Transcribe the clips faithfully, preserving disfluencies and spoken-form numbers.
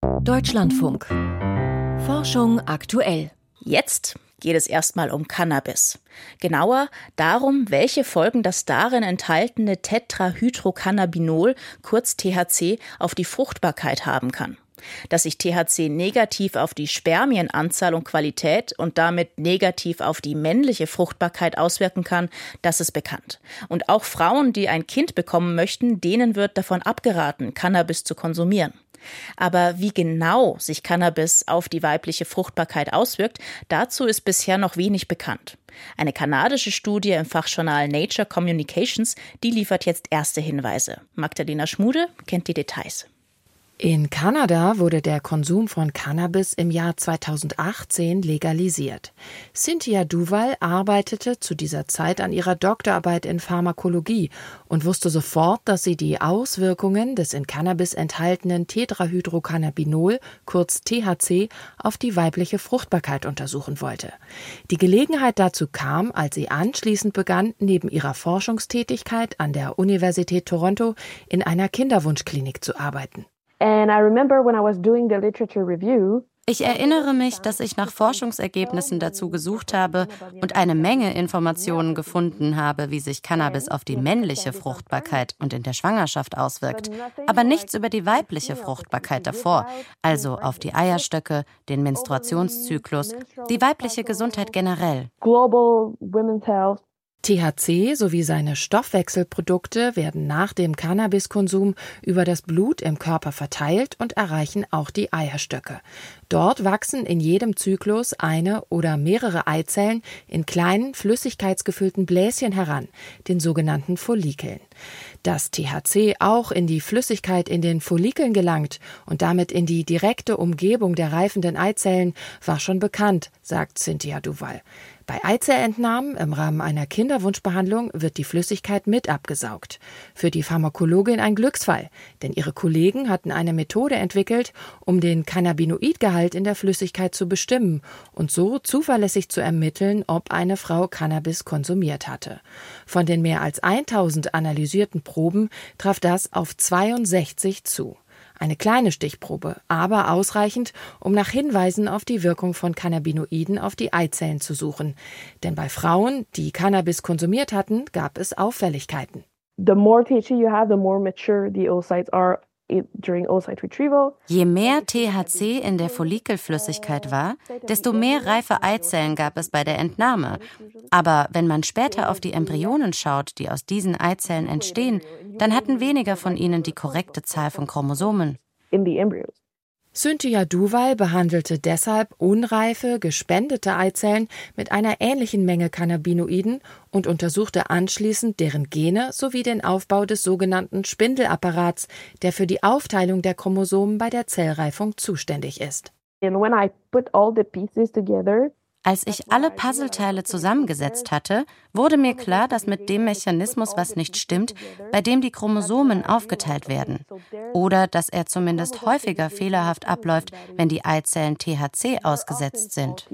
Deutschlandfunk. Forschung aktuell. Jetzt geht es erstmal um Cannabis. Genauer darum, welche Folgen das darin enthaltene Tetrahydrocannabinol, kurz T H C, auf die Fruchtbarkeit haben kann. Dass sich T H C negativ auf die Spermienanzahl und Qualität und damit negativ auf die männliche Fruchtbarkeit auswirken kann, das ist bekannt. Und auch Frauen, die ein Kind bekommen möchten, denen wird davon abgeraten, Cannabis zu konsumieren. Aber wie genau sich Cannabis auf die weibliche Fruchtbarkeit auswirkt, dazu ist bisher noch wenig bekannt. Eine kanadische Studie im Fachjournal Nature Communications, die liefert jetzt erste Hinweise. Magdalena Schmude kennt die Details. In Kanada wurde der Konsum von Cannabis im Jahr zweitausendachtzehn legalisiert. Cynthia Duval arbeitete zu dieser Zeit an ihrer Doktorarbeit in Pharmakologie und wusste sofort, dass sie die Auswirkungen des in Cannabis enthaltenen Tetrahydrocannabinol, kurz T H C, auf die weibliche Fruchtbarkeit untersuchen wollte. Die Gelegenheit dazu kam, als sie anschließend begann, neben ihrer Forschungstätigkeit an der Universität Toronto in einer Kinderwunschklinik zu arbeiten. Ich erinnere mich, dass ich nach Forschungsergebnissen dazu gesucht habe und eine Menge Informationen gefunden habe, wie sich Cannabis auf die männliche Fruchtbarkeit und in der Schwangerschaft auswirkt, aber nichts über die weibliche Fruchtbarkeit davor, also auf die Eierstöcke, den Menstruationszyklus, die weibliche Gesundheit generell. T H C sowie seine Stoffwechselprodukte werden nach dem Cannabiskonsum über das Blut im Körper verteilt und erreichen auch die Eierstöcke. Dort wachsen in jedem Zyklus eine oder mehrere Eizellen in kleinen, flüssigkeitsgefüllten Bläschen heran, den sogenannten Follikeln. Dass T H C auch in die Flüssigkeit in den Follikeln gelangt und damit in die direkte Umgebung der reifenden Eizellen, war schon bekannt, sagt Cynthia Duval. Bei Eizellentnahmen im Rahmen einer Kinderwunschbehandlung wird die Flüssigkeit mit abgesaugt. Für die Pharmakologin ein Glücksfall, denn ihre Kollegen hatten eine Methode entwickelt, um den Cannabinoidgehalt in der Flüssigkeit zu bestimmen und so zuverlässig zu ermitteln, ob eine Frau Cannabis konsumiert hatte. Von den mehr als tausend analysierten Proben traf das auf zweiundsechzig zu. Eine kleine Stichprobe, aber ausreichend, um nach Hinweisen auf die Wirkung von Cannabinoiden auf die Eizellen zu suchen. Denn bei Frauen, die Cannabis konsumiert hatten, gab es Auffälligkeiten. The more T H C you have, the more mature the oocytes are during oocyte retrieval. Je mehr T H C in der Follikelflüssigkeit war, desto mehr reife Eizellen gab es bei der Entnahme. Aber wenn man später auf die Embryonen schaut, die aus diesen Eizellen entstehen, dann hatten weniger von ihnen die korrekte Zahl von Chromosomen. In the embryos. Cynthia Duval behandelte deshalb unreife, gespendete Eizellen mit einer ähnlichen Menge Cannabinoiden und untersuchte anschließend deren Gene sowie den Aufbau des sogenannten Spindelapparats, der für die Aufteilung der Chromosomen bei der Zellreifung zuständig ist. And when I put all the pieces together, Als ich alle Puzzleteile zusammengesetzt hatte, wurde mir klar, dass mit dem Mechanismus was nicht stimmt, bei dem die Chromosomen aufgeteilt werden. Oder dass er zumindest häufiger fehlerhaft abläuft, wenn die Eizellen T H C ausgesetzt sind.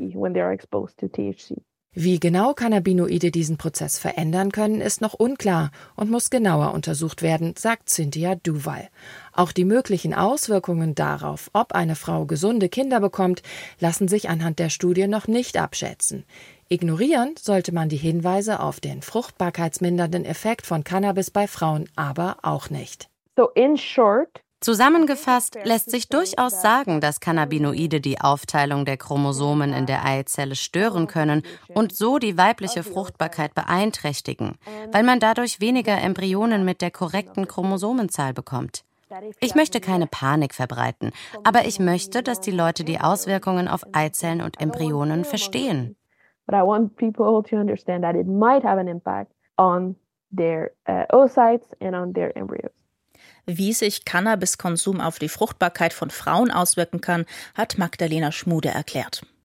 Wie genau Cannabinoide diesen Prozess verändern können, ist noch unklar und muss genauer untersucht werden, sagt Cynthia Duval. Auch die möglichen Auswirkungen darauf, ob eine Frau gesunde Kinder bekommt, lassen sich anhand der Studie noch nicht abschätzen. Ignorieren sollte man die Hinweise auf den fruchtbarkeitsmindernden Effekt von Cannabis bei Frauen aber auch nicht. So in short, Zusammengefasst lässt sich durchaus sagen, dass Cannabinoide die Aufteilung der Chromosomen in der Eizelle stören können und so die weibliche Fruchtbarkeit beeinträchtigen, weil man dadurch weniger Embryonen mit der korrekten Chromosomenzahl bekommt. Ich möchte keine Panik verbreiten, aber ich möchte, dass die Leute die Auswirkungen auf Eizellen und Embryonen verstehen. but I want people to understand that it might have an impact on their uh, oocytes and on their embryos. Wie sich Cannabiskonsum auf die Fruchtbarkeit von Frauen auswirken kann, hat Magdalena Schmude erklärt.